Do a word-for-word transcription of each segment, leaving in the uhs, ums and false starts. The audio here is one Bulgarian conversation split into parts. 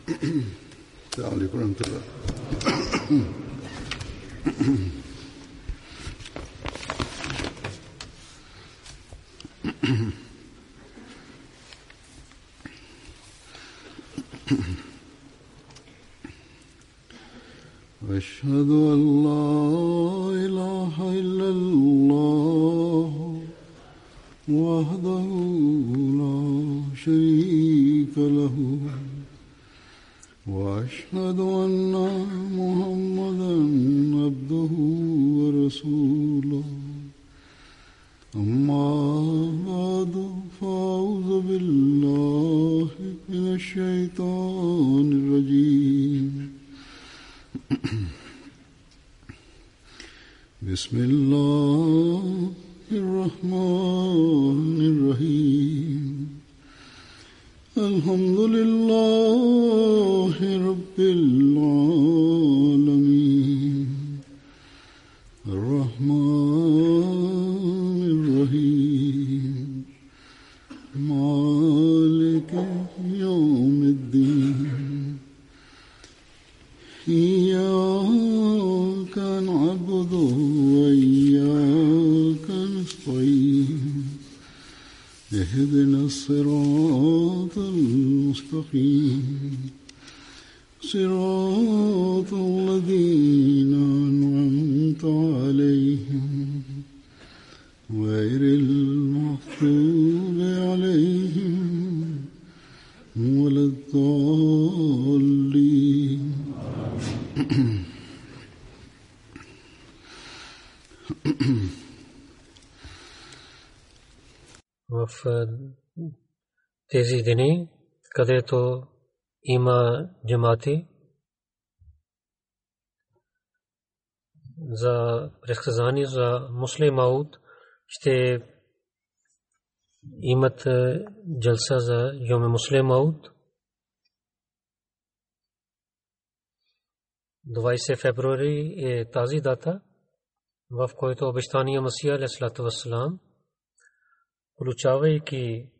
السلام عليكم ورحمة الله. أشهد أن لا إله إلا الله وحده لا شريك له وأشهد أن محمدا عبده ورسوله أما بعد فأعوذ بالله من الشيطان الرجيم بسم الله الرحمن الرحيم الحمد لله رب العالمين الرحمن الرحيم مالك يوم الدين إياك نعبد وإياك نستعين اهدنا الصراط المستقيم صراط الذين أنعمت عليهم غير المغضوب عليهم ولا الضالين. в тези дни, където има джамати за предсказание за Муслим Мауд, ще имат джалса за Йоме Муслим Мауд двадесети февруари е тази дата, в който обещания Масия алейхиссалату вассалам, получавайки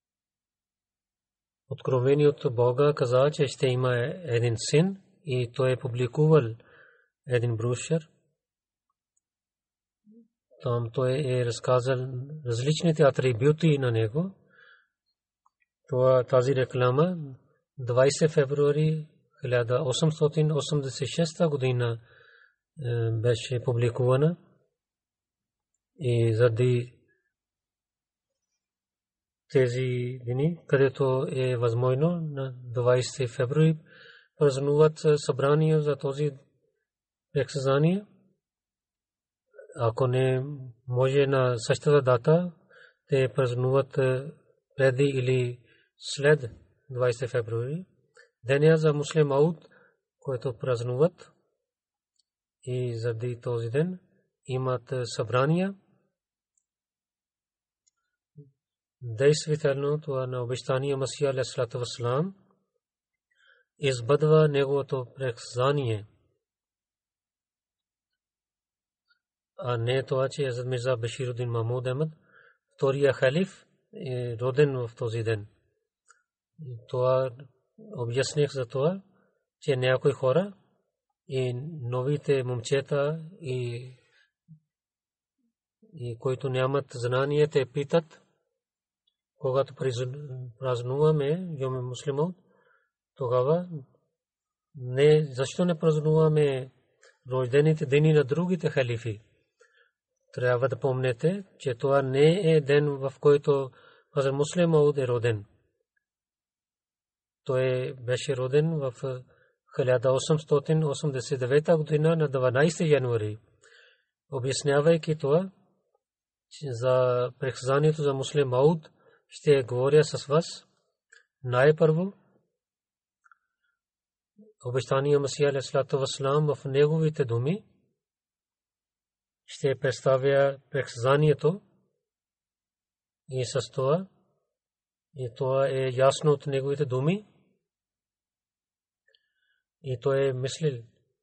откровение от Бога, каза, че ще има един син, и той е публикувал един брошур. Там той е разказал различните атрибути на него. Това, тази реклама двадесети февруари хиляда осемстотин осемдесет и шеста година беше публикувана, и заради тези дни, където е възможно на двадесети февруари празнуват събрания за този предсказание. Ако не може на същата дата, те празнуват преди или след двадесети февруари. Деня за Муслим Мауд, който празнуват, и заради този ден имат събрания. Действително това на обещания Масия алейхиссалату вассалам избъдва неговото предсказание, а не това, че Хазрат Мирза Баширудин Махмуд Ахмад, втория халиф, е роден в този ден. Това обясних за това, че някои хора и новите момчета, и, и които нямат знание, те питат, когато празнуваме Йоме Муслим Мауд, тогава не, защо не празнуваме рождените дни на другите халифи? Трябва да помнете, че това не е ден, в който Хазрат Муслим Мауд е роден. Той беше роден в хиляда осемстотин осемдесет и девета година на дванадесети януари. Обяснявайки това, за предсказанието за Муслим Мауд, ще говоря с вас. Най-първо, обещания Масия алейхиссалату вассалам в неговите думи, ще представя предсказанието, и с това, и това е ясно от неговите думи, и той е мислил,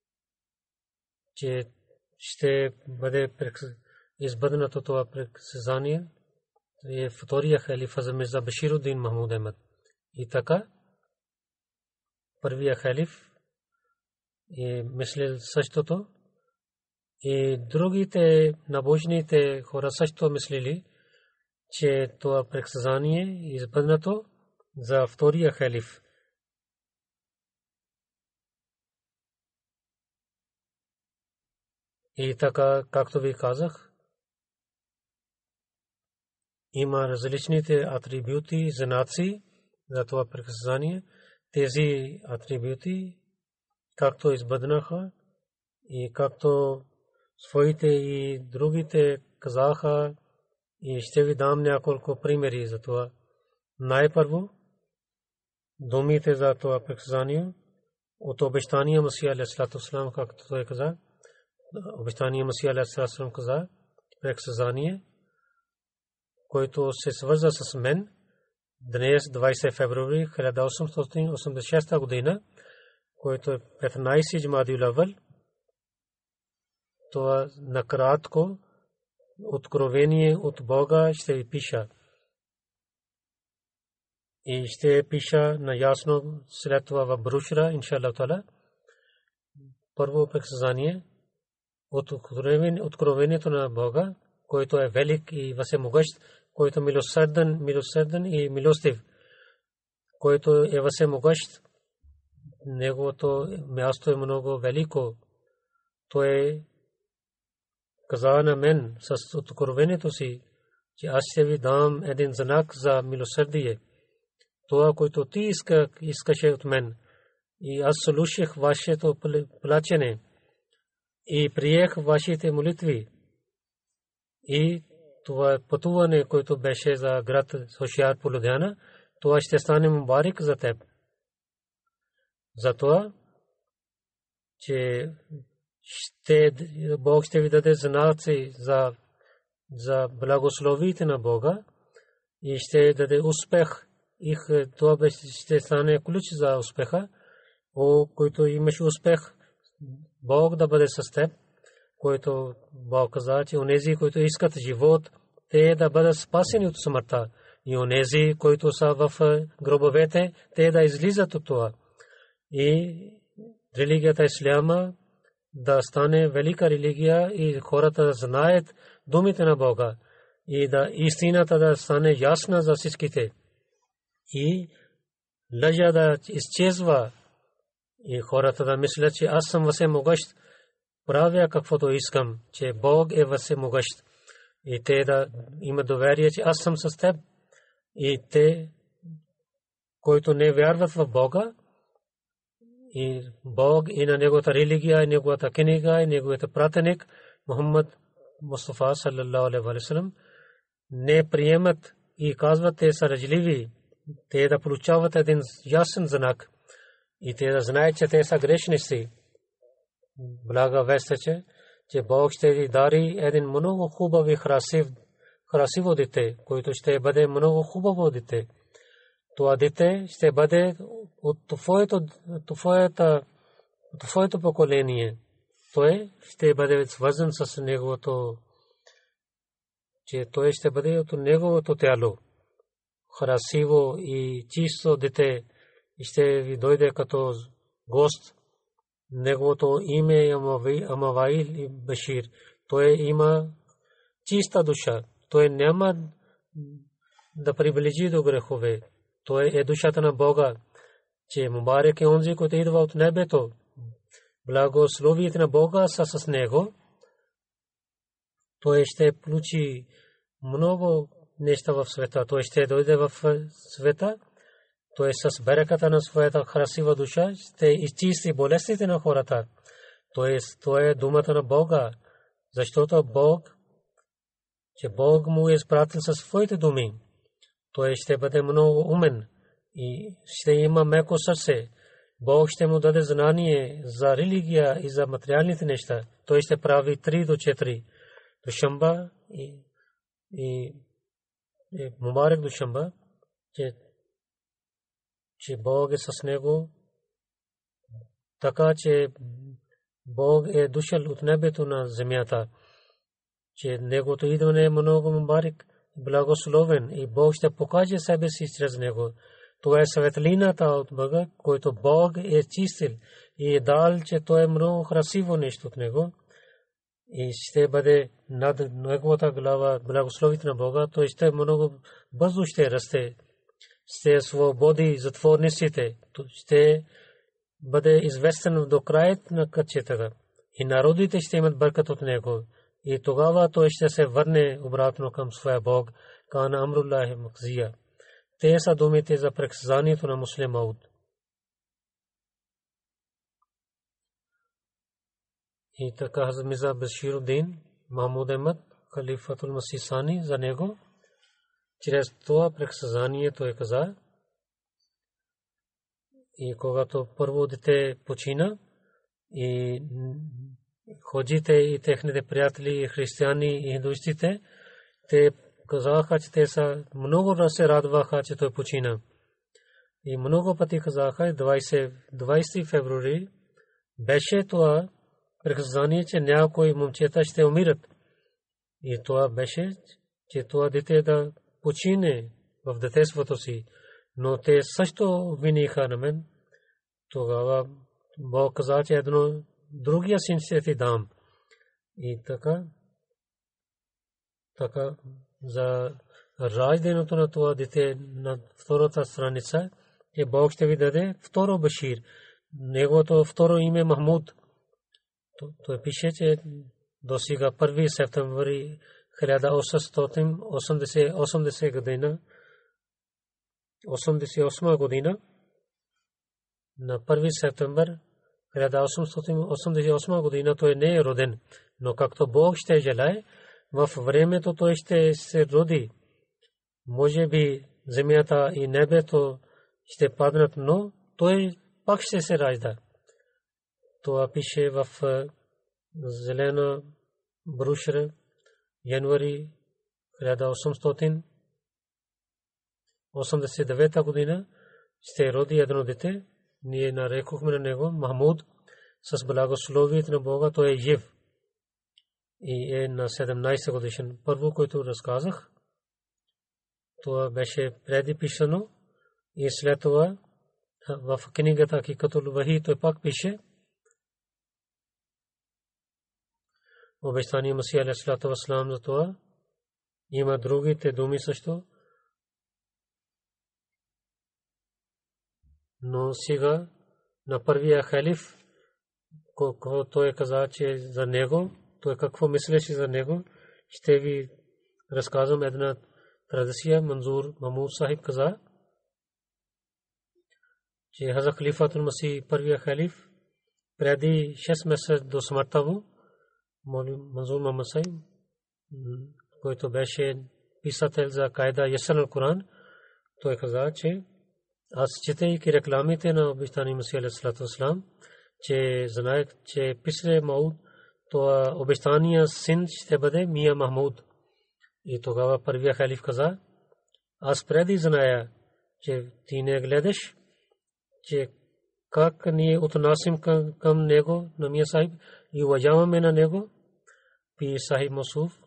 че ще бъде избъднато това предсказание. е втория халифа за Мирза Баширудин Махмуд Ахмад. И така първия халиф и мислил същото. И другите набожните хора също мислили, че това предсказание е избъднато за втория халиф. И така, както ви казах, има различните атрибути, знаци за това предсказание. Тези атрибути, както избъднаха и както своите и другите казаха, и ще ви дам няколко примери за това. Най-първо, думите за това предсказание от обещания Масия алейхиссалату вассалам, както той каза, обещания Масия алейхиссалату вассалам каза, предсказание, който се свърза с мен днес, двайсети февруари хиляда осемстотин осемдесет и шеста година, който е петнайсети Џамадил авъл. Това накратко откровение от Бога ще ви пиша. И ще пиша наясно след това в брошура, иншаллах таала. Първо предсказание от откровението на Бога, който е велик и всемогъщ, който е милосърден, милосърден и милостив, който е всемогъщ. Неговото място е много велико. Той каза на мен с откровението си, че аз ще ви дам един знак за милосърдие. Това, което ти искаше от мен. И аз слушах вашето плачене и приех вашите молитви. И това пътуване, което беше за град Хошияр по Лудиана, това ще стане мубарик за теб. Затова, че ще, Бог ще ви даде знаци за, за благословите на Бога и ще даде успех. И това ще стане ключ за успеха. О, който имаш успех, Бог да бъде с теб, който Бог каза, че онези, които искат живот, те да бъдат спасени от смъртта. И онези, които са в гробовете, те да излизат от това. И религията Исляма да стане велика религия и хората да знаят думите на Бога и да истината да стане ясна за всичките. И лъжа да изчезва и хората да мислят, че аз съм всемогъщ, правя каквото искам, че Бог е всемогъщ. И те да имат доверие, че аз съм с теб. И те, които не вярват в Бога, и Бог и на неговата религия, и неговата книга, и неговата пратеник, Мухаммад Мустафа саллаллаху алейхи ва саллям, не приемат и казват, те са ръжливи. Те да получават един ясен знак и те да знаят, че те са грешници. Блага вест е, че Бог ще ви дари един много хубав и красив, красиво дете, който ще бъде много хубаво дете. Това дете ще бъде от твоето, твоето, твоето поколение. Той ще бъде свързан с неговото, че той ще бъде от неговото тяло. Красиво и чисто дете ще ви дойде като гост. Неговото име е Амаваил и Башир. Той има чиста душа. Той няма да приближи до грехове. Той е душата на Бога, че мубарек е онзи, който идва от небето. Благословиите на Бога са с него. Той ще получи много неща в света. Той ще дойде в света. Той с береката на своята красива душа ще изчисти болестите на хората. Той е думата на Бога, защото Бог, че Бог му е изпратил със своите думи. Той ще бъде много умен и ще има меко сърце. Бог ще му даде знание за религия и за материалните неща. Той ще прави три до четири душамба и, и, и мубарек душамба, че, че Бог е с него, така че Бог е дошъл от небето на земята, че негото идване е много мубарек, благословен и Бог ще покаже себе си чрез него. Това е светлината от Бога, който Бог е чистил и е дал, че то е много красиво нещо от него. И ще бъде над неговата глава благословите на Бога, той ще много бързо ще расте, ще свободи затворниците, ще бъде известен до краят на кътчетата и народите ще имат бъркат от него. И тогава той ще се върне обратно към своя Бог, кана амруллахи макзия. Те са думите за предсказанието на муслим Мауд. И така Хазрат Мирза Башируддин Махмуд Ахмад Халифатул Масih Сани за него чрез това предсказание той каза. И когато първо дете почина и ходжите и техните приятели, християни и хиндуистите, те казаха, че те са много се радваха, че той почина. И много пъти казаха, двайсети февруари беше това предсказание, че някои момчета ще умират. И това беше, че това дете да почине в детеството си. Но те също виниха на мен. Тогава Бог каза, че едно другия син ще ти дам. И така, така за раждането на това дете на втората страница, че Бог ще ви даде второ Башир. Неговото второ име Махмуд. Той пише, че до сега първи септември хиляда осемстотин осемдесет и осма година, осемдесет и осма година, на първи септември хиляда осемстотин осемдесет и осма година той не е роден, но както Бог ще желае, в времето той ще се роди. Може би земята и небето ще паднат, но той пак ще се ражда. Това пише в зелена брошура, януари хиляда осемстотин осемдесет и девета година ще роди едно дете. Ние нарекохме на него Махмуд с благословието на Бога. Той е жив и е на седемнайсет годишен. Първо, който разказах, това беше преди писано и след това в книгата Хакикатул Вахи той пак пише обещание Масих алейхиссалату вассалам за това. Има другите думи също. Но сега на първия халиф, когато той каза, че за него, той какво мислеше за него, ще ви разказвам една традиция. Манзур Махмуд Сахиб каза, че Хазрат Халифатул Масих, първия халиф, преди шест месеца до смъртта му, Манзур Махмуд Сахиб, който беше писател за Кайда Ясан ал-Куран, той каза, че аз четейки рекламите на обещания Масих алейхиссалату вассалам, че знаех, че писре Мауд, това обещания син ще бъде Мия Махмуд. И тогава първия халиф каза, аз преди зная, че ти не гледаш, че как ние отнасим към, към него, на Мия Сахиб, и уважаваме на него. Пир Сахиб Мусуф,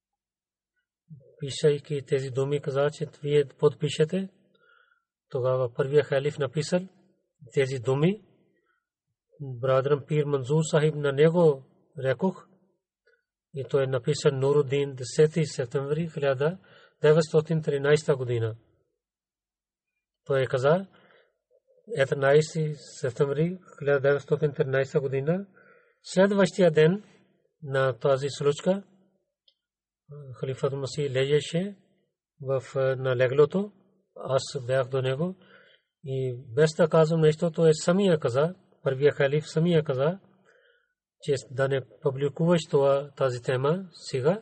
пишайки тези думи, каза, че вие подпишете. Тогава първия халиф написал тези думи. Брадрам Пир Манзур Сахиб на него рекох. И той е написал Нуруддин десети септември хиляда деветстотин тринайсета година. Той каза единайсети септември хиляда деветстотин тринайсета година. Следващия ден на тази случка Халифатул Масих лежеше в на леглото. Аз бях до него и без да казвам нещо, той самия каза, първия халиф самия каза, че да не публикуваш това, тази тема сега,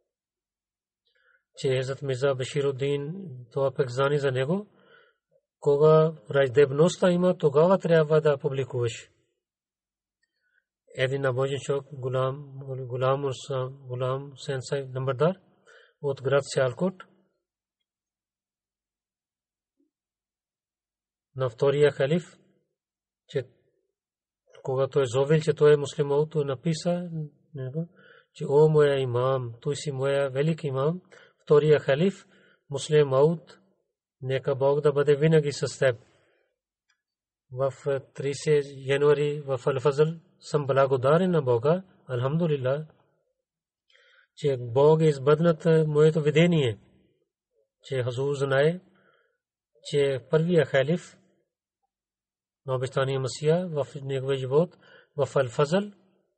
че Хазрат Мирза Башируддин, това предсказание за него, кога враждебността има, тогава трябва да публикуваш. Един набожен човек, Гулам, Гулам, Гулам Сенсай Намбардар от град Сиалкот, на втория халиф, че когато е зовил, че той е муслиман, той написа, че о моя имам, той си моя велик имам. Втория халиф, муслим Мауд, Нека Бог да бъде винаги с теб. В тридесети януари в Ал-Фазл съм благодарен на Бога, алхамдулилlah, че Бог е избъднат моето видение, че Хазур знае, че първия халиф на обещания Масия в неговия живот в Ал-Фазл,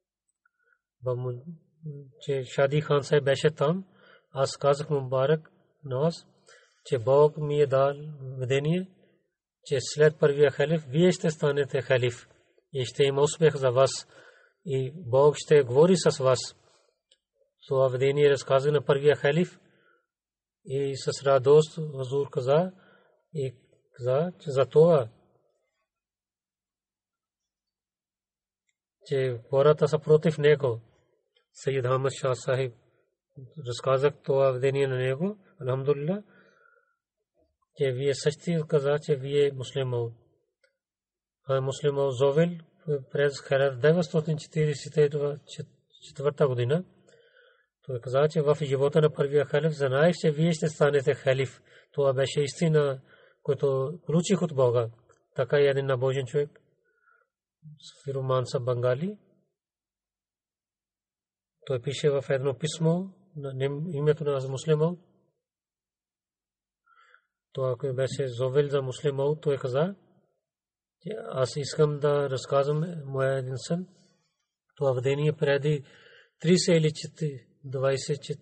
че Шади Хан Сайб беше там. Аз казах Мубарак на вас, че Бог ми е дал видение, че след първия халиф вие ще станете халиф и ще има успех за вас и Бог ще говори с вас. Това видение разказа на първия халиф и с радост Хазур каза и каза, че за това, че хората са против него. Сайид Ахмад Шах Сахиб разказах това видение на него, алхамдулилlah, че вие същи каза, че вие муслиман. А муслиман Зовел през хиляда деветстотин четиридесет и четвърта година. Той каза, че в живота на първия халиф знаех, че вие ще станете халиф. Това беше истина, която получих от Бога. Така и един набожен човек, Фируман Са Бангали, той пише в едно писмо на името на муслиман. Това, което беше Зовел за муслиман, той каза, че аз искам да разказвам моя един сън. Това видение преди тридесет или двадесет и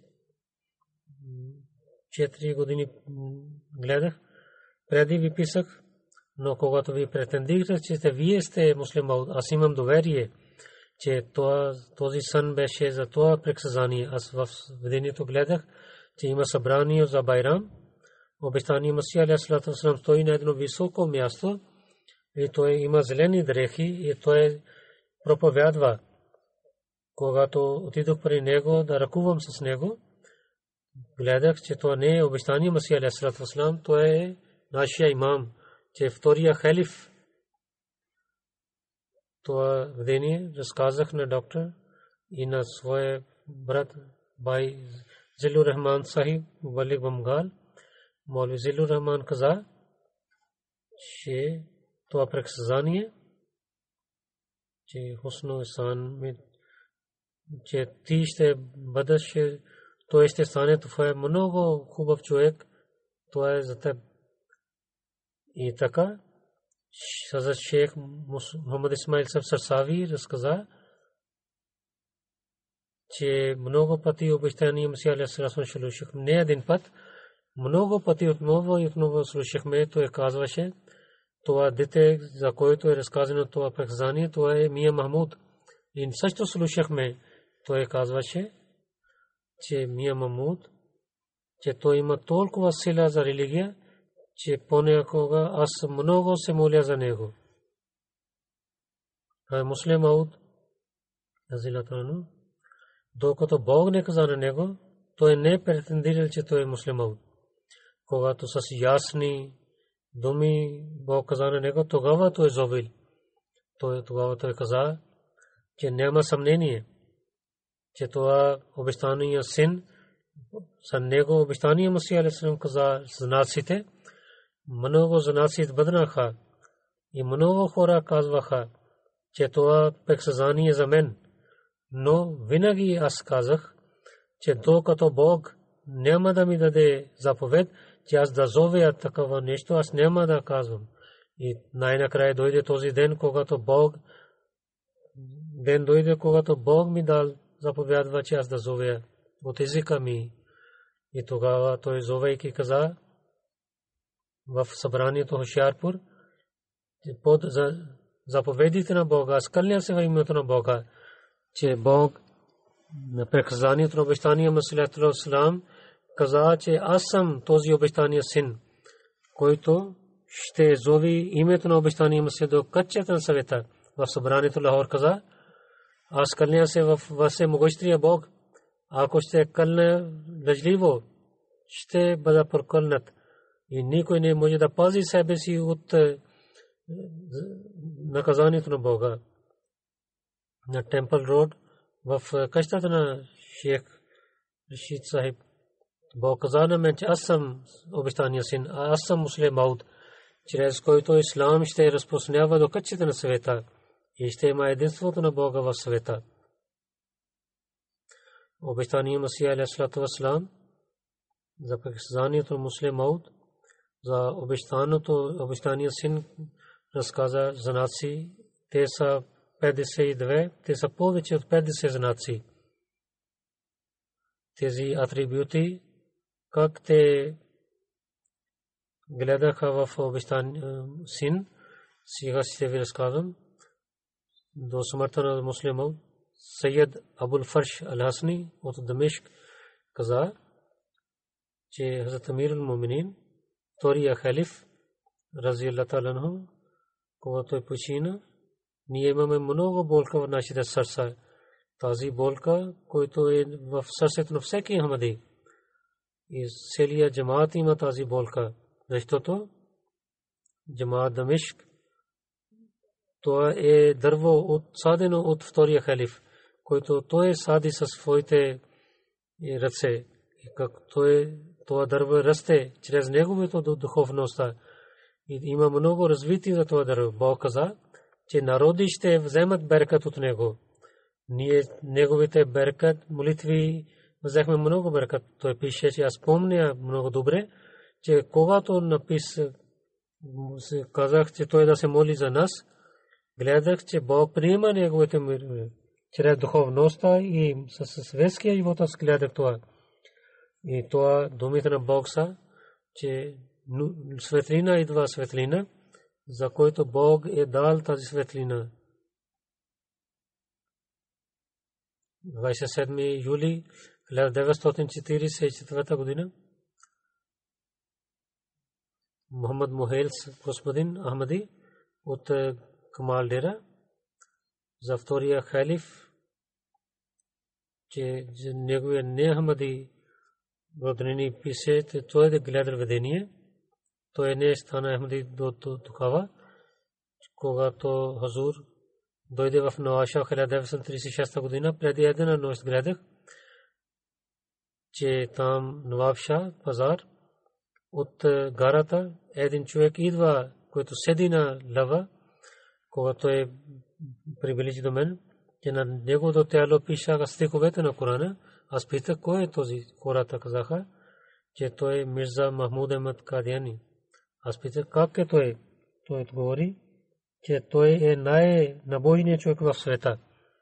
четири години гледах. Преди ви писах, но когато ви претендирах, че вие сте муслиман, аз имам доверие, че този сън беше за това предсказание. Аз в видението гледах, че има събрание за Байрам. Обещания Масия алейхиссалату вассалам стои на едно високо място и той има зелени дрехи и той проповядва. Когато отидох при него да ръкувам с него, гледах, че това не е обещания Масия алейхиссалату вассалам, той е нашия имам, че е втория халиф. Това видение разказах на доктор и на своя брат Бай Зилур Рахман Сахиб Валик Бамгал. Молви Зилур Рахман каза, че това предсказание, че Хусно Исан, че ти ще бъдеш, той ще стане, това е много хубав човек, това е за теб. И така, Хазрат Шейх Мухаммад Исмаил Саб Сарсави разказа, че много пъти обещания Масия алейхиссалам слушахме, не един път, много пъти отново и отново слушахме, той казваше, това дете, за което е разказано това предсказание, това е Мия Махмуд. И също слушахме, той казваше, че Мия Махмуд, че той има толкова сила за религия, че понякога аз много се моля за него. А Муслим Ауд, Азилатану, докато Бог не каза на него, той не претендирал, че той е Муслим Ауд. Когато с ясни думи Бог каза на него, тогава той е Зовил. Тогава той каза, че няма съмнение, че това обещания син, за него обещания Масия алейхиссалам каза знаците, много знаци бъднаха и много хора казваха, че това предсказание за мен. Но винаги аз казах, че докато Бог няма да ми даде заповед, че аз да зовя такова нещо, аз няма да казвам. И най-накрая дойде този ден, когато Бог ден дойде, когато Бог ми дал заповядва, че аз да зовя от езика ми. И тогава той зовейки каза в събранието Хошиярпур, под заповедите на Бога, скълня се в името на Бога, че Бог на предсказанието на обещания Масия алейхиссалам каза, че аз съм този обещания син, който ще зови името на обещания Масия до кътчета на съвета. В събранието Лахор каза, аз кълня се в всемогъщия Бог, ако ще кълня лъжливо, ще бъда прокълнат. И никой не може да пази себе си от наказанието на Бога. На Темпъл Роуд, в къщата на Шейх Рашид Сахиб, Бог каза на мен, че аз съм обещания син, а аз съм Муслим Мауд, чрез който ислам ще разпространява до кътчета на света и ще има единството на Бога в света. Обещания Масия алейхиссалату вассалам за притежанието на Муслим Мауд, за обещаното обещания син разказа знаци. Те са петдесет и две, те са повече от петдесет знаци. Тези атрибути, как те гледаха в обещания син, сега ще ви разказвам. До смъртта на Муслим Мауд Сайед Абул Фарш Ал-Хасни от Дамешк каза, че Хазрат Амир ал-Муминин, втория халиф, разиаллаху та'ала анху, когато той почина, ние имаме много болка в нашите сърца. Тази болка, която е в сърцето на всеки Ахмади. И целият джамаат има тази болка, защото джамаат Дамешк, това е дърво садено от втория халиф, който той сади със своите ръце. И как той, това дърво расте чрез неговото духовността. И има много развитие за това дърво. Бог каза, че народи ще вземат беркат от него. Ние неговите беркат, молитви, взехме много беркат. Той пише, че аз помня много добре, че когато напис, казах, че той да се моли за нас, гледах, че Бог приема неговите молитви чрез духовността и със светския живот аз гледах това. И това думите на Бог са, че светлина идва светлина, за който Бог е дал тази светлина. двадесет и седми юли хиляда деветстотин четиридесет и четвърта година Мухаммад Мухейлс, господин Ахмади от Камалдера, за втория халиф, че неговия не Ахмади роднини пише, че той е да гледа видение. Той не стана Ахмади до тогава, когато Хазур дойде в Наваша хиляда деветстотин тридесет и шеста година. Преди една нощ гледах, че там Наваша пазар от гарата един човек идва, който седи на лава, когато е приближи до мен, че на неговото тяло пишаха стиховете на Корана. Аз питах кой е този. Хората казаха, че той е Мирза Махмуд Ахмад Кадияни. Аз питах как е той. Той отговори, че той е най-набожният човек в света.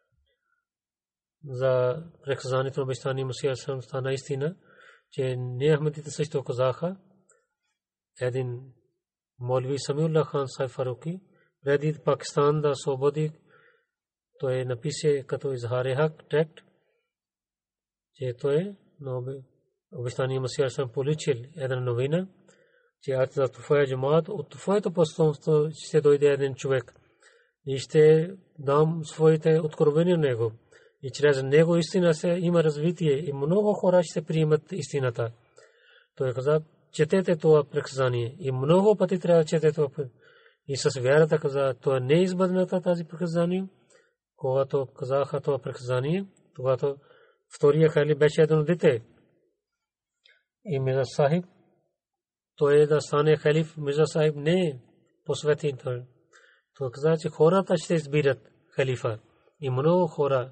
За преказанието на обещания Масия алейхи стана истина, че не Ахмадите също казаха. Един молви Самиулlah Хан Сайф Фаруки, преди Пакистан да освободи, той напише като изхаре хак текст, че той обещания Масия алейхи получил една новина, че от твоя джамаат, от твоето потомство ще дойде един човек и ще дам своите откровения на него. И чрез него истина се има развитие и много хора ще приемат истината. Той каза, четете това преказание и много пъти трябва да четете това. И с вярата каза, това не е избъдната тази преказание. Когато казаха това преказание, когато втория халиф беше едно дете. И Мирза Сахиб, той да стане халиф, Мирза Сахиб не посвети. Той каза, че хората ще избират халифа. И много хора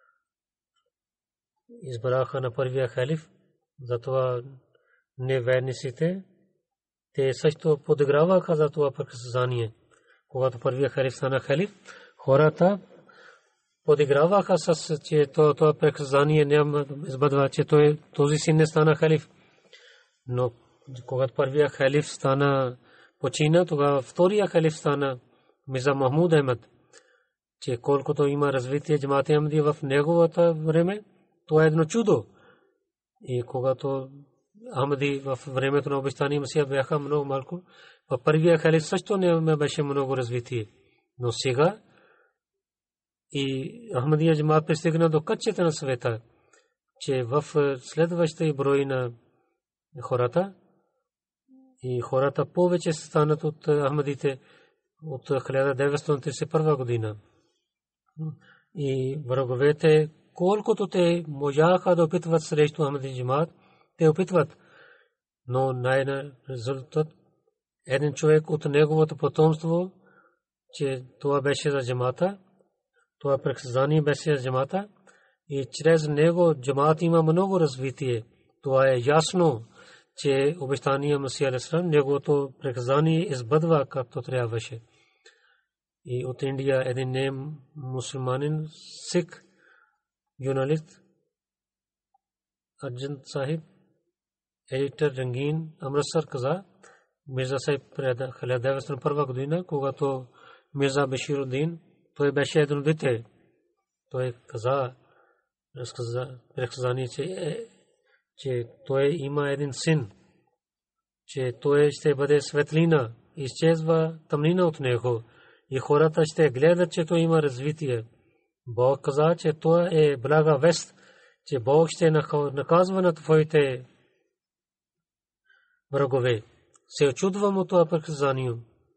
избраха на първия халиф, затова неверниците, те също подиграваха за това преказание. Когато първия халиф стана халиф, хората подиграваха с, че това преказание няма избъдва, че този син не стана халиф. Но когато първия халиф стана почина, тогава втория халиф стана Мирза Махмуд Ахмад, че колкото има развитие джамаат Ахмади в неговото време, това е едно чудо. И когато Ахмади в времето на обещания Масия бяха много малко, в първия халиф също не беше много развитие. Но сега и Ахмадия джамаат пристигна до кътчета на света, че в следващия брой на хората и хората повече станат от Ахмадите от хиляда деветстотин тридесет и първа година. И враговете, колкото те можаха да опитват срещу Ахмади джамаат, те опитват, но най-на резултат един човек от неговото потомство, че това беше за джамата, това преказание беше за джамата и чрез него джамат има много развитие. Това е ясно, че обещания Масия алейхиссалам неговото преказание избъдва както трябваше. И от Индия един не мусулманин, сик, журналист Арджан Сахиб, едитор Рангин Амритсар каза, Мирза Сахиб пред хиляда деветстотин и първа година, когато Мирза Башируддин, той беше едно дете. Той каза, разказа, преказание, че, че той има един син, че той ще бъде светлина, изчезва тъмнина от него и хората ще гледат, че той има развитие. Бог каза, че това е блага вест, че Бог ще наказва на твоите врагове. Се очудвам от това преказание.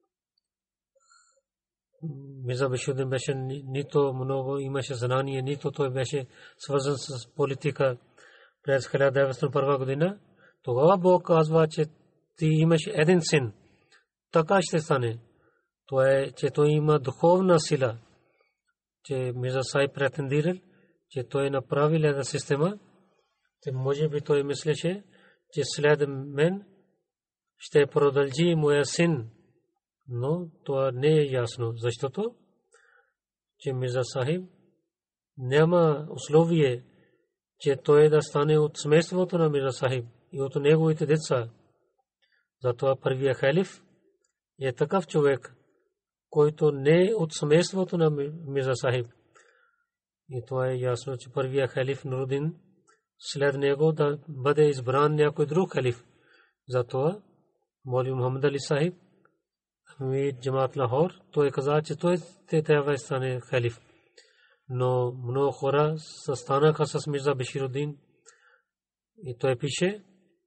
Мирза Башируддин беше нито много имаше знание, нито той беше свързан с политика през хиляда деветстотин и първа година. Тогава Бог казва, че ти имаш един син. Така ще стане. Това е, че той има духовна сила, че Мирза Сахиб претендирал, че той направи една система, че може би той мислеше, че след мен ще продължи моя син. Но това не е ясно, защото че Мирза Сахиб няма условие, че той да стане от семейството на Мирза Сахиб и от неговите деца. Затова първия халиф е такъв човек, който не е от семейството на Мирза Сахиб. И това е ясно, че първия халиф Нурудин след него да бъде избран някой друг халиф. Затова Маули Мухаммад Али Сахиб, Амир Джамаат Лахор, той каза, че той трябва да стане халиф. Но много хора станаха с Мирза Башируддин и той пише,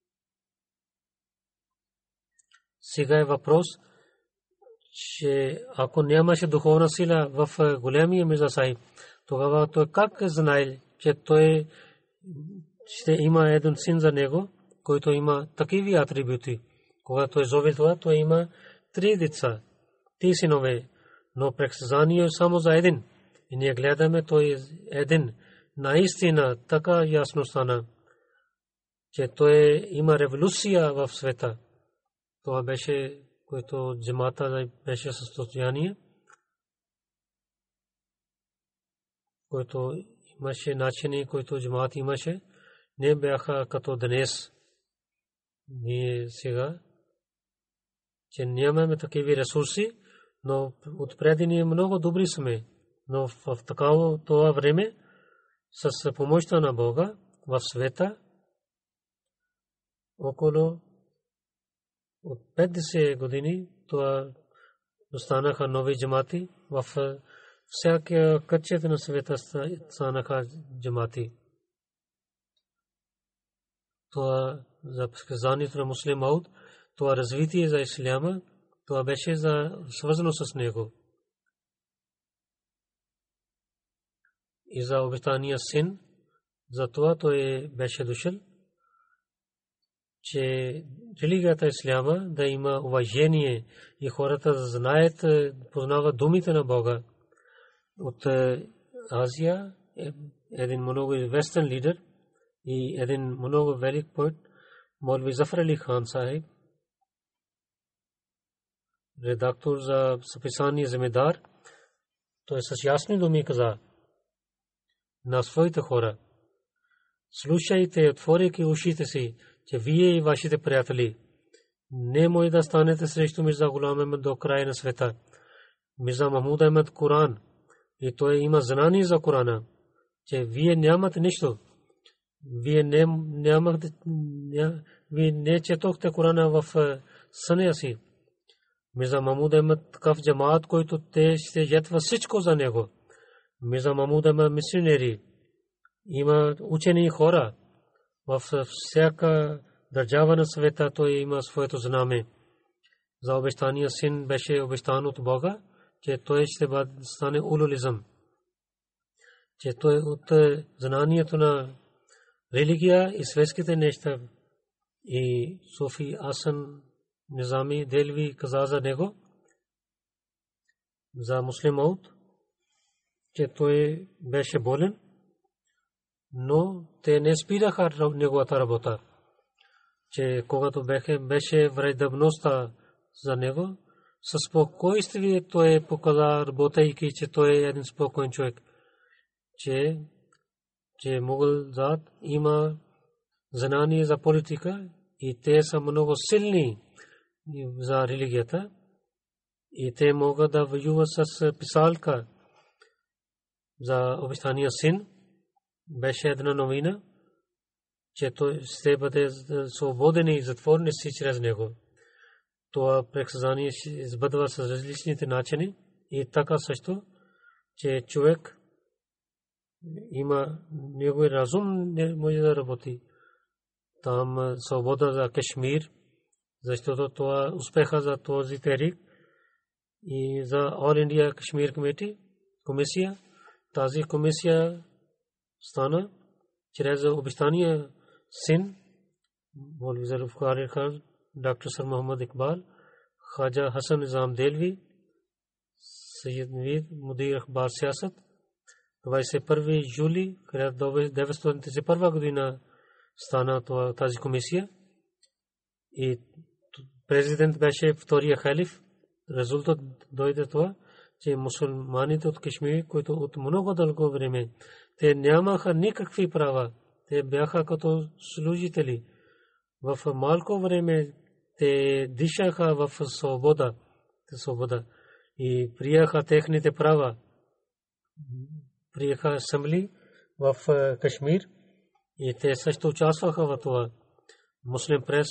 сега е въпрос, че ако нямаше духовна сила в големия Мирза Сахиб, тогава той как знае, че той ще има един син за него, който има такива атрибути. Когато той зове това, той има три деца, три синове, но преказание е само за един. И ние гледаме, той е един. Наистина така ясно стана, че той има революция в света. Това беше, което джамата беше състояние, който имаше начини, които джамат имаше, не бяха като днес. Ние сега, че нямаме такива ресурси, но отпреди ние много добри сме. Но в такава това време, с помощта на Бога в света, около от петдесет години, това станаха нови джамати. В всяка кътчета на света станаха джамати. Това за предсказанието на Муслим Мауд, това развитие за исляма, това беше за свързано с него. И за обещания син, за това той беше дошъл, че религията исляма да има уважение и хората да знаят, познават думите на Бога. От Азия един много известен лидер и един много велик поет, Мौलवी Зафар Али Хан Сахиб, редактор за списание Земедар, той с ясни думи каза на своите хора: слушайте, отворяйки ушите си, че вие и вашите приятели не може да станете срещу Мирза Гулам Ахмед до края на света. Мирза Махмуд Ахмед Коран, и той има знание за Корана, че вие нямате нищо. Вие не нямате, вие не четохте Корана в съня си. Мирза Махмуд Ахмед такъв джамаат, който те ще жетва всичко за него. Мирза Махмуд Ахмед мисионери, има учени хора в всяка държава на света, той има своето знаме. За обещания син беше обещан от Бога, че той ще стане улулизъм, че той от знанието на религия и светските неща И Суфи Асан Низами Делви каза за него, за Муслим Мауд, че той беше болен, но те не спираха неговата работа, че когато беше враждебността за него, със спокойствие той показа, работейки, че той е един спокоен човек, че че Мугъл зад има знание за политика и те са много силни за религията и те могат да воюват с писалка за обещания син. Беше една новина, че той ще бъде свободен и затворен си чрез него. Това предсказание се избъдва с различните начини и така също, че човек има негови разум не може да работи. Там свобода за Кашмир, защото това успеха за този тарик и за All India Kashmir Committee, комисия. Тази комисия стана чрез обещания син Молви Зулфикар Хан, доктор Сар Мохаммад Икбал, Хаджа Хасан Низам Делви, Сайид Навид Мудир Ахбар Сиясат. двадесет и първи юли хиляда деветстотин тридесет и първа година стана тази комисия и президент беше втория халиф. Резултат дойде това, че мусулманите от Кашмир, които от много дълго време те нямаха никакви права, те бяха като служители. В малко време те дишаха в свобода, свобода и приеха техните права. Приеха асамбли в Кашмир и те също участваха в това. Муслим прес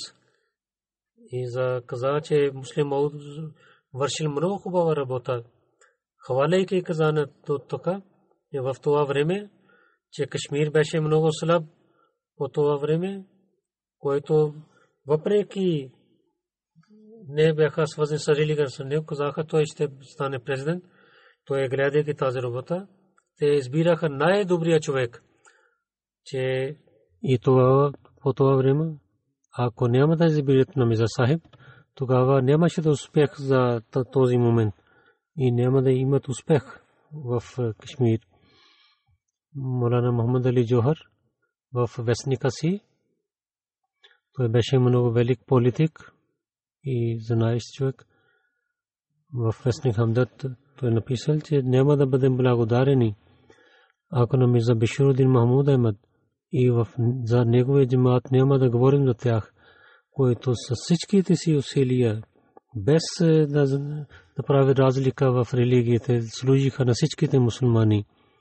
и за каза, че Муслим Мауд вършил много хубава работа. Хваляйки каза на тук, и в това време, че Кашмир беше много слаб по това време, който въпреки не бяха свързани с религията, не казаха, той ще стане президент. Той гледайки тази работа, те избираха най-добрия човек, че и това по това време, ако няма да избират на Мирза Сахиб, тогава нямаше да успех за този момент и няма да имат успех в Кашмир. Молана Мохаммад Али Джохар в вестника си, той беше много велик политик и знаещ човек. В вестник Хамдат той написал, че няма да бъдем благодарени, ако на Мирза Биширудин Махмуд Ахмад и за неговия джамаат няма да говорим за тях, които с всичките си усилия, без да правят разлика в религиите, служиха на всичките мусулмани.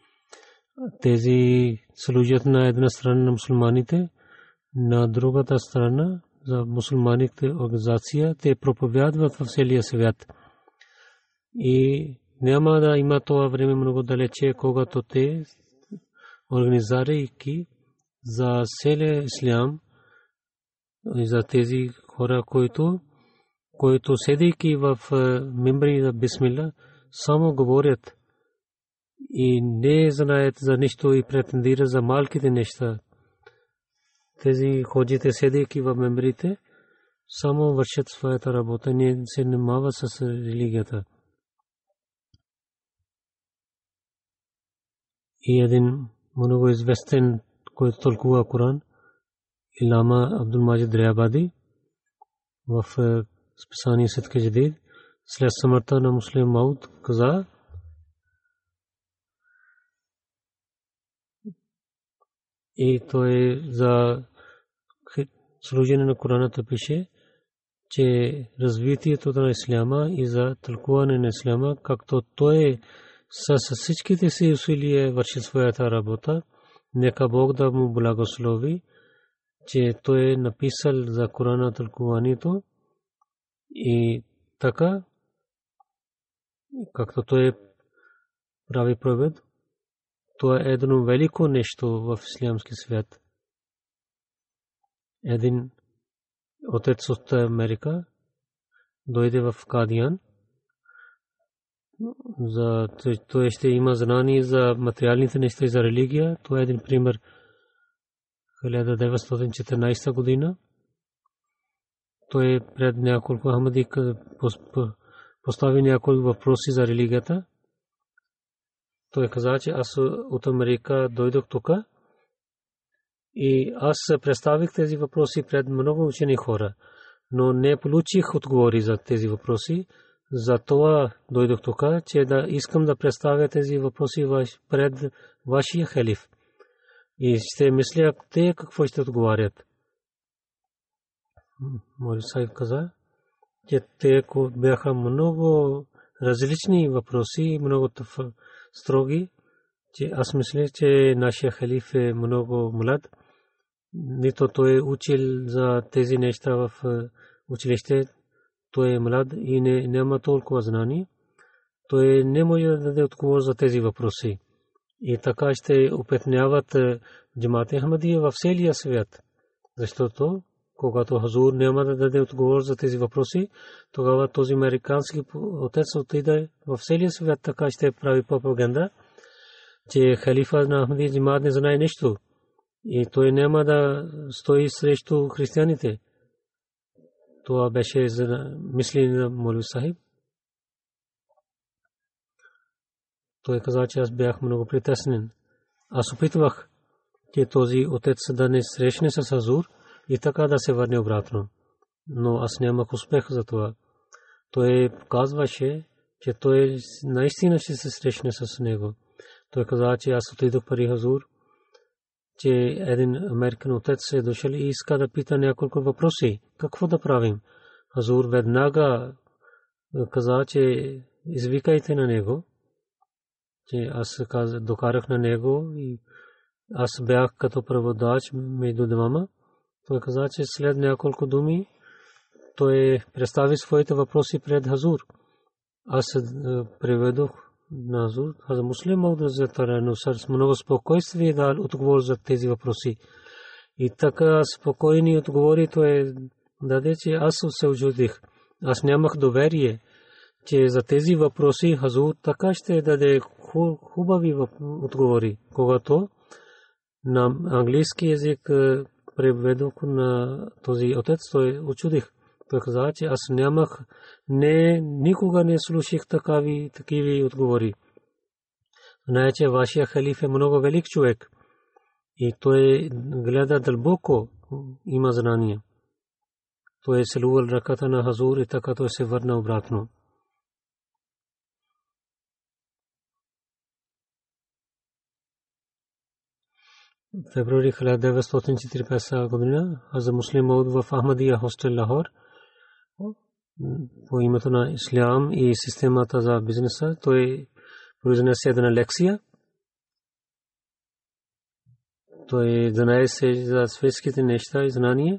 Тези служат на една страна на мусулманите, на другата страна за мусулманите организация, те проповядват в целия свят. И няма да има това време много далече, когато те организирайки за целия ислям и за тези хора, които които седейки в мембри на Бисмилла, само говорят и не знаят за нищо и претендират за малките неща. Тези ходите седейки в мембрите, само вършат своята работа, не се занимават с религията. И един много известен, който тълкува Коран, Илама Абдул Маджид Риабади, в списание Сидке Джадид, след смъртта на Муслим Мауд каза, и той за служене на Кораната пише, че развитието на исляма и за тълкуване на исляма, както той с всичките си усилия върши своята работа, нека Бог да му благослови, че той е написал за Корана тълкуванието и така, както той прави провед, това е едно велико нещо в ислямски свят. Един отец от Америка дойде в Кадиян, за той ще има знание за материалните неща и за религия. Това е един пример. хиляда деветстотин и четиринадесета година той пред няколко Ахмади постави няколко въпроси за религията. Той каза, че аз от Америка дойдох тук и аз представих тези въпроси пред много учени хора, но не получих отговори за тези въпроси. Затова дойдох тук, че да искам да представя тези въпроси пред вашия халиф. И ще мисля, те какво ще отговарят. Мой сайф каза, че те бяха много различни въпроси, много строги, че аз мисля, че нашия халиф е много млад. Нито той е учил за тези неща в училище, той е млад и не, няма толкова знание. Той не може да даде отговор за тези въпроси. И така ще опетняват джамат-е Ахмадия в целия свят. Защото когато Хазур няма да даде отговор за тези въпроси, тогава този американски отец отиде в целия свят, така ще прави пропаганда, че халифа на Ахмадия джамат не знае нищо и той няма да стои срещу християните. Това беше за мисли на Молви Сахиб. Той каза, че аз бях много притеснен. Аз опитвах, че този отец да не срещне с Хазур и така да се върне обратно. Но аз нямах успех за това. Той казваше, че той наистина ще се срещне с него. Той каза, че аз отидох при Хазур, че един американ отец е дошъл и иска да пита няколко въпроси. Какво да правим? Хазур веднага каза, че извикайте на него, че аз докарах на него и аз бях като преводач между двама. Той каза, че след няколко думи той представи своите въпроси пред Хазур. Аз преведох на Хазур. Хазур Муслим Мауд разятарено с много спокойствие дал отговор за тези въпроси. И така спокойни отговори той даде, че аз се очудих. Аз нямах доверие, че за тези въпроси Хазур така ще даде хубави отговори. Когато на английски език преведох на този отец, той очудих. Той каза, че аз нямах, не, никога не слушах такави, такиви отговори. Знае, че вашия халиф е много велик човек и той гледа дълбоко, има знание. Той е целувал ръката на Хазур и така той се върна обратно. Февруари хиляда деветстотин четиридесет и пета година Хазрат Муслим Мауд в Ахмадия хостел Лахор по името на Ислям и системата за бизнеса. Той произнесе една лекция. Той знае се за светските неща и знания.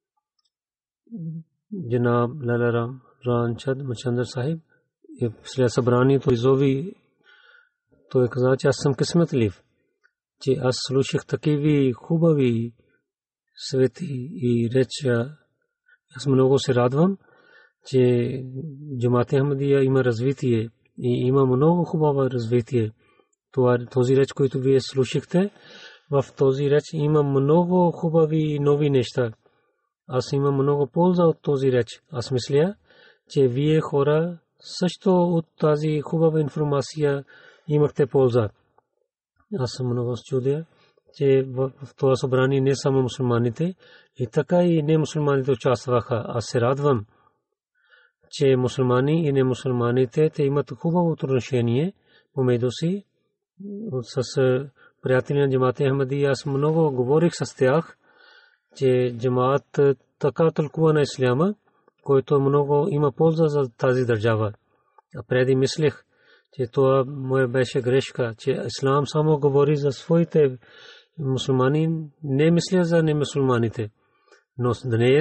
Джанаб Лала Ранчад Мачандър Сахиб и след събранието изови той каза, че аз съм късметлив, че аз слушах такива хубави свети и речи. Аз много се радвам, че джамат-е Ахмадия има развитие и има много хубаво развитие. Този реч, който вие слушахте, в този реч има много хубави нови неща. Аз имам много полза от този реч. Аз мисля, че вие хора също от тази хубава информация имахте полза. Аз съм много чудя, че в това събрание не само мусулманите, и така и не мусулманите участваха. Аз се радвам, че мусулмани и не мусулманите те имат хубаво отношение помежду си. С приятели на джамат-е Ахмадия аз много говорих с тях, че джамат така тълкува на исляма, който много има полза за тази държава. А преди мислех, че това моя беше грешка, че ислам само говори за своите мусулмани, не мисля за немусулманите. Но днес,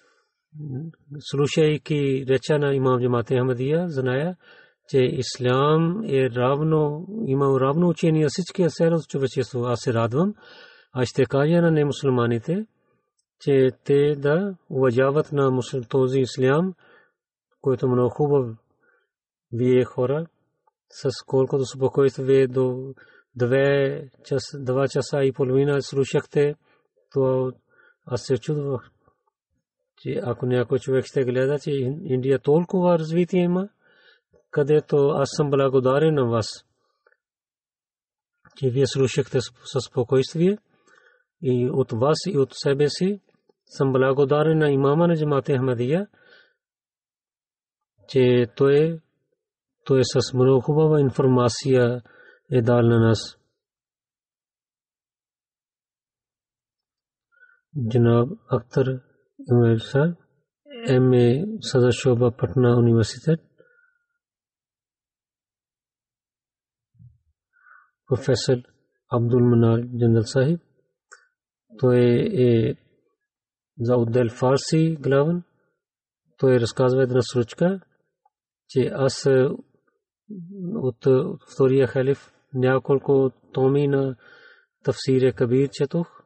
слушайки реча на имам джамат-е Ахмадия, зная, че ислам е равно, има равно учение всички сфери от човечеството. Аз се радвам, а ще кажа на немусулманите, че те да уважават на този ислям, който много хубав. Вие хора, с колкото спокойствие до две часа и половина слушахте, то аз се чудвах, че ако някой човек ще гледа, че Индия толкова развитие има, където аз съм благодарен на вас, че вие слушахте със спокойствие, и от вас и от себе си съм благодарен на имама на Джамат Ахмадия, че той той с много хубава информация е дал на нас. Джанаб Ахтар Имел Сар, М Е Sadar Shoba, Patna University. Professor Abdul Manar Jandal Sahib, той е за отдел Фарси главен. Той разказва една случка, че аз от втория халиф няколко томи на Тафсир Кабир четох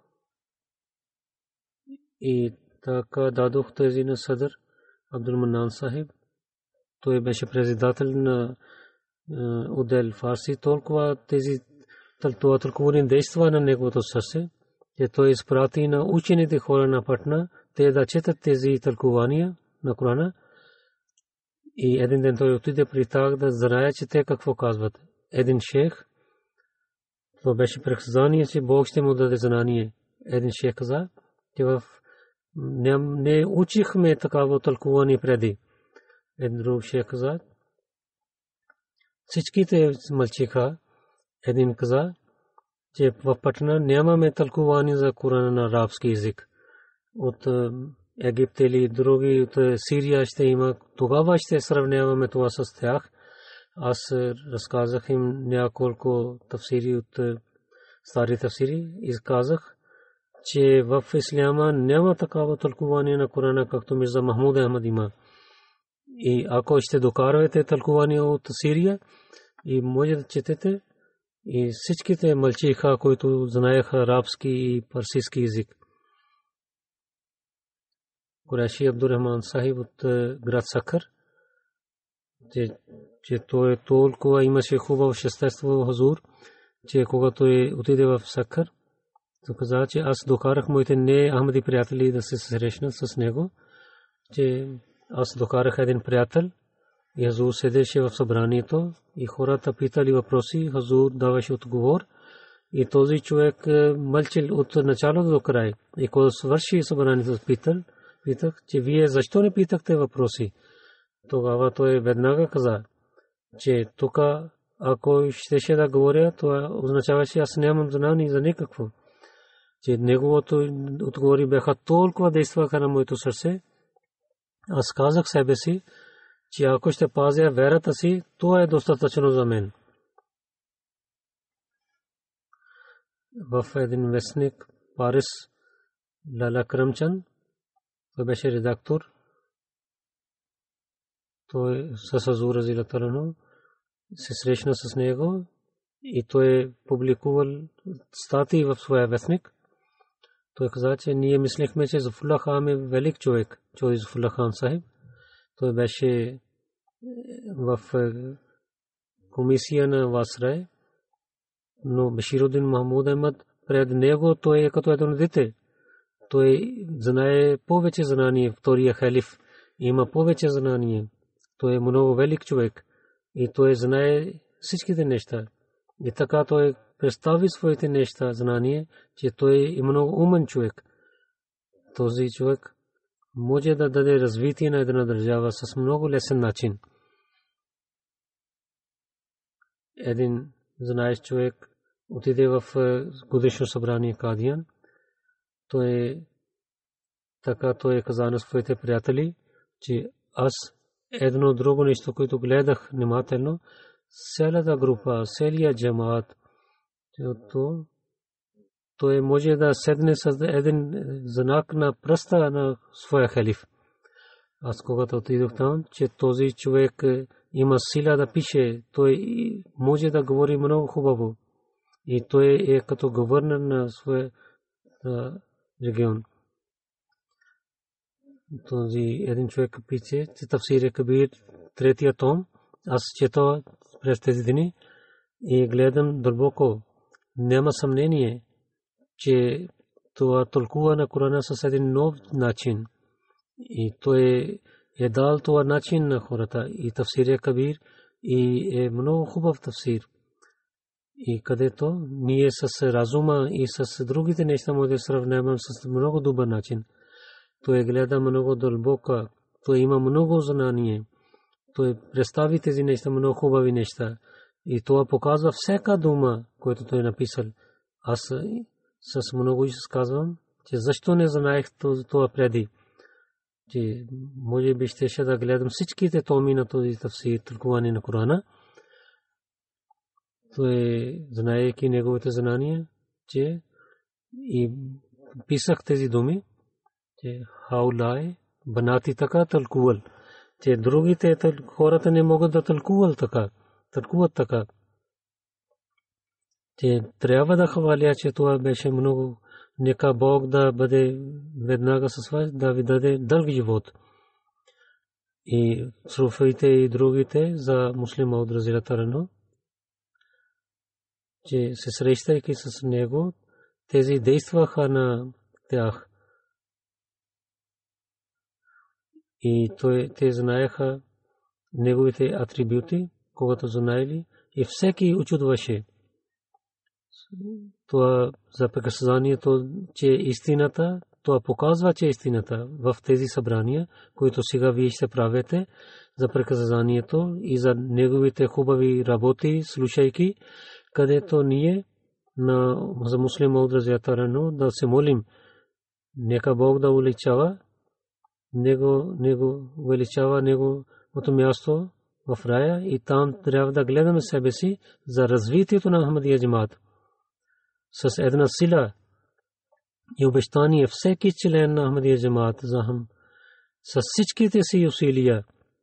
и така дадох тези на Садър Абдул Манан Сахиб. Той беше председател на отдел Фарси. Толкова тези тълкувани действа на неговото сърце, че той изпрати на учените хора на Патна те да четат тези тълкувания на Корана. И един ден той отиде при тях да знае, че те какво казват. Един шейх, това беше предсказание, че Бог ще му даде знание. Един шейх каза, че в не учихме такава тълкуване преди. Един друг шейх каза, всичките мълчиха. Един каза, че в Патна нямаме тълкуване за Корана на арабски език. От Египет или други, от Сирия ще има. Тогава ще сравняваме това с тях. Аз разказах им няколко тафсири от стари тафсири и казах, че в исляма няма такава тълкуване на Корана, както Мирза Махмуд Ахмад има. И ако ще докарвате тълкуване от Сирия и може да четете, и всичките мълчиха, които знаеха арабски и парсийски език. Кураши Абдурахман Сахиб от град Сакър, че той толкова имаше хубаво шестество Хазур, че когато отиде в Сакър, то каза, че аз докарах моите не Ахмади приятели да се срещнат с него, че аз докарах един приятел и Хазур седеше в събранието и хората питали въпроси, Хазур даваше отговор и този човек мълчал от началото до край. И когато свърши събранието, питал, питах, че вие защо не питахте въпроси? Тогава той веднага каза, че тук ако щеше да говоря, това означава, че аз нямам знание за никакво. Че неговото отговори бяха толкова действаха на моето сърце. Аз казах себе си, че ако ще пазя верата си, това е достатъчно за мен. В един вестник Парис Лала Крамчан, той беше редактор. Той с Хазур разилата анху се срещна с него и той публикувал статии в своя вестник. Той каза, че ние мислехме, че Зафулlah Хан е велик човек, Чойди Зафулlah Хан Сахиб. Той беше в комисия на Васрай, но Баширудин Махмуд Ахмад пред него той е като едно дете. Той знае повече знание, втория халиф има повече знание. Той е много велик човек и той знае всичките неща. И така той представи своите неща, знание, че той е много умен човек. Този човек може да даде развитие на една държава с много лесен начин. Един знаещ човек отиде в годишно събрание Кадиян. Той така той каза на своите приятели, че аз едно друго нещо, което гледах внимателно, цялата група, целият джамаат, то той може да седне с един знак на пръста на своя халиф. Аз когато отидох там, че този човек има сила да пише, той може да говори много хубаво. И той е като гувернер на своя регион. Този един човек пише, че Тафсир Кабир, третия том, аз чета през тези дни и гледам дълбоко. Няма съмнение, че това тълкува на Корана с един нов начин. И той е дал това начин на хората. И Тафсир Кабир и е много хубав тафсир. И където ние с разума и с другите неща може да сравняваме с много добър начин. Той гледа много дълбоко, той има много знание, той представи тези неща, много хубави неща. И това показва всяка дума, която той е написал. Аз с много изказвам, че защо не знаех това преди. Че може би щеше да гледам всичките томи на този тафсир, тълкуване на Корана. Той, знаейки неговите знания, че и писах тези думи, че хаулай банати така тълкувал, че другите хората не могат да тълкуват така, тълкуват така. Че трябва да хваля, че това беше много. Нека Бог да бъде веднага с вас, да ви даде дълг живот. И суфиите и другите за муслима от разилата, че се срещайки с него, тези действаха на тях. И те знаеха неговите атрибути, когато знаели, и всеки учудваше. Това за преказанието, че истината, това показва, че истината в тези събрания, които сега вие ще правите за преказанието и за неговите хубави работи, слушайки, където ние на за муслима от разятарано да се молим, нека Бог да увеличава него, него увеличава неговото място в рая и там трябва да гледаме себе си за развитието на Ахмадия джамаат. С една сила и обещание всеки член на Ахмадия джамаат захам с всичките си усилия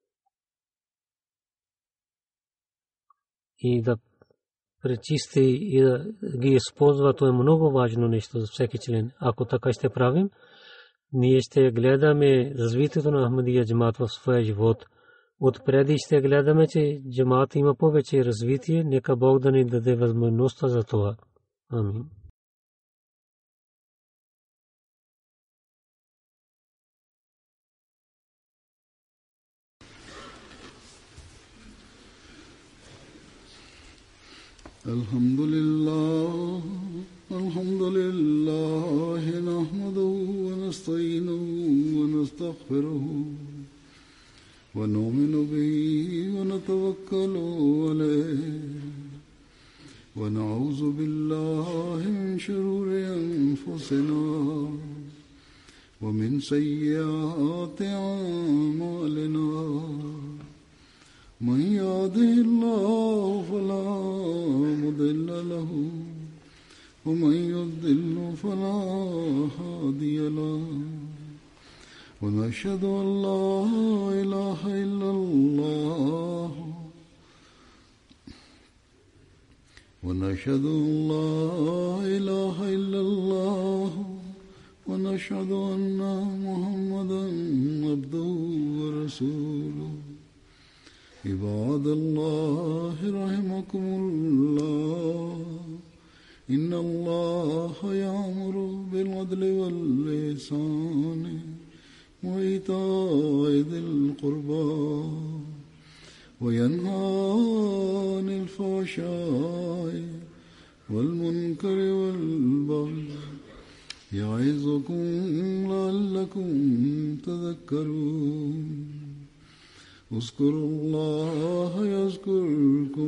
и да пречисти и да ги използва, то е много важно нещо за всеки член. Ако така ще правим, ние ще гледаме развитието на Ахмадия джамаат в своя живот. Отпреди ще гледаме, че джамаат има повече развитие. Нека Бог да ни даде възможността за това. Амин. الحمد لله الحمد لله نحمده ونستعينه ونستغفره ونؤمن به ونتوكل عليه ونعوذ بالله من شرور أنفسنا ومن سيئات أعمالنا من يهده الله فلا مضل له ومن يضلل فلا هادي له ونشهد أن لا إله إلا الله ونشهد أن لا إله إلا الله ونشهد أن محمدا عبده ورسوله عباد الله رحمكم الله إن الله يأمر بالعدل والإحسان وإيتاء ذي القربى وينهى عن الفحشاء والمنكر والبغي يعظكم لعلكم تذكرون اذكروا الله يذكركم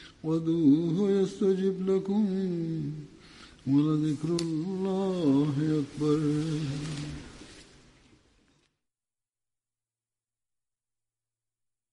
وادعوه يستجب لكم ولذكر الله